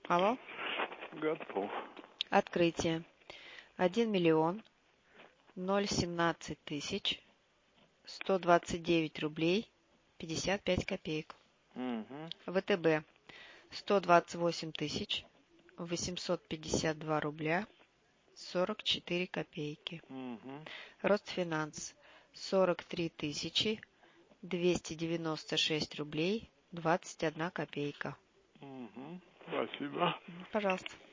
Алло? Готов. Открытие. 1 миллион 017 тысяч 129 рублей 55 копеек. Угу. ВТБ 128 тысяч 852 рубля 44 копейки. Угу. Росфинанс 43 тысячи 296 рублей 21 копейка. Угу. Спасибо. Пожалуйста.